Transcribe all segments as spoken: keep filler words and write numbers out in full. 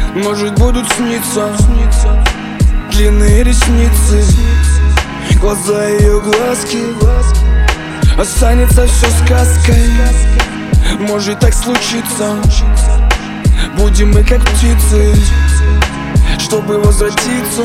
Может, будут сниться длинные ресницы, глаза ее глазки. Останется все сказкой. Может так случиться. Будем мы как птицы, чтобы возвратиться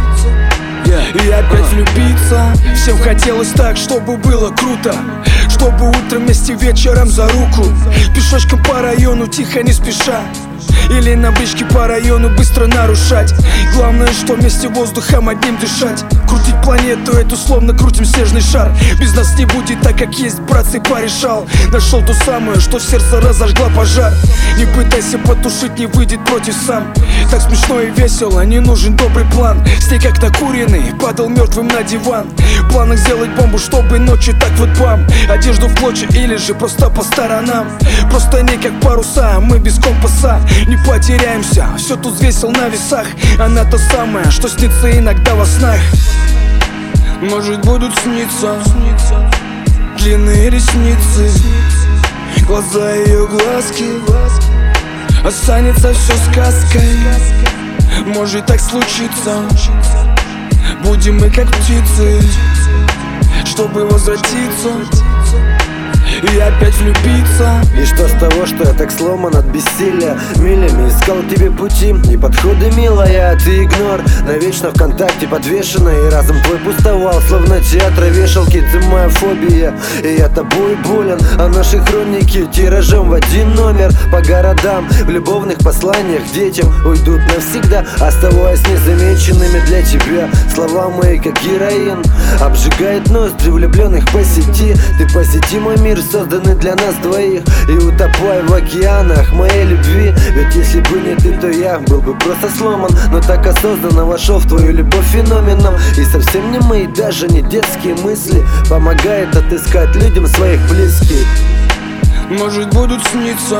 и опять влюбиться. Всем хотелось так, чтобы было круто, чтобы утром вместе вечером за руку, пешочком по району тихо не спеша, или на бричке по району быстро нарушать. Главное, что вместе воздухом одним дышать. Крутить планету эту, словно крутим снежный шар. Без нас не будет так, как есть, братцы, порешал. Нашел ту самую, что в сердце разожгла пожар. Не пытайся потушить, не выйдет против сам. Так смешно и весело, не нужен добрый план. С ней как накуренный, падал мертвым на диван. В планах сделать бомбу, чтобы ночью так вот бам. Одежду в клочья или же просто по сторонам. Просто не как паруса, мы без компаса не потеряемся, все тут взвесил на весах. Она та самая, что снится иногда во снах. Может, будут сниться длинные ресницы, глаза ее глазки. Останется все сказкой. Может так случиться. Будем мы как птицы, чтобы возвратиться и опять влюбиться. И что с того, что я так сломан от бессилия? Милями искал тебе пути и подходы, милая, а ты игнор. Навечно ВКонтакте подвешена, и разум твой пустовал, словно театра вешалки. Ты моя фобия, и я тобой болен. А наши хроники тиражом в один номер по городам, в любовных посланиях детям уйдут навсегда, оставаясь незамеченными для тебя. Слова мои как героин, обжигает ноздри влюбленных по сети. Ты посети мой мир, созданы для нас двоих, и утопай в океанах моей любви. Ведь если бы не ты, то я был бы просто сломан, но так осознанно вошел в твою любовь феноменом. И совсем не мои, даже не детские мысли помогает отыскать людям своих близких. Может, будут сниться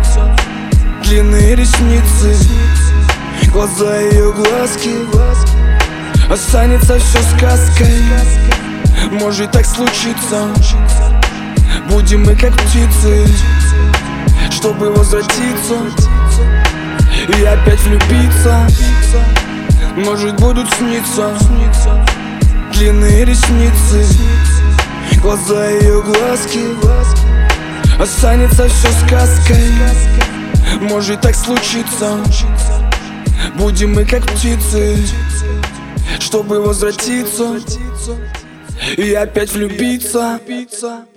длинные ресницы, глаза ее глазки. Останется все сказкой. Может так случиться. Будем мы как птицы, чтобы возвратиться и опять влюбиться. Может, будут сниться длинные ресницы, глаза ее глазки. Останется все сказкой. Может так случиться. Будем мы как птицы, чтобы возвратиться и опять влюбиться.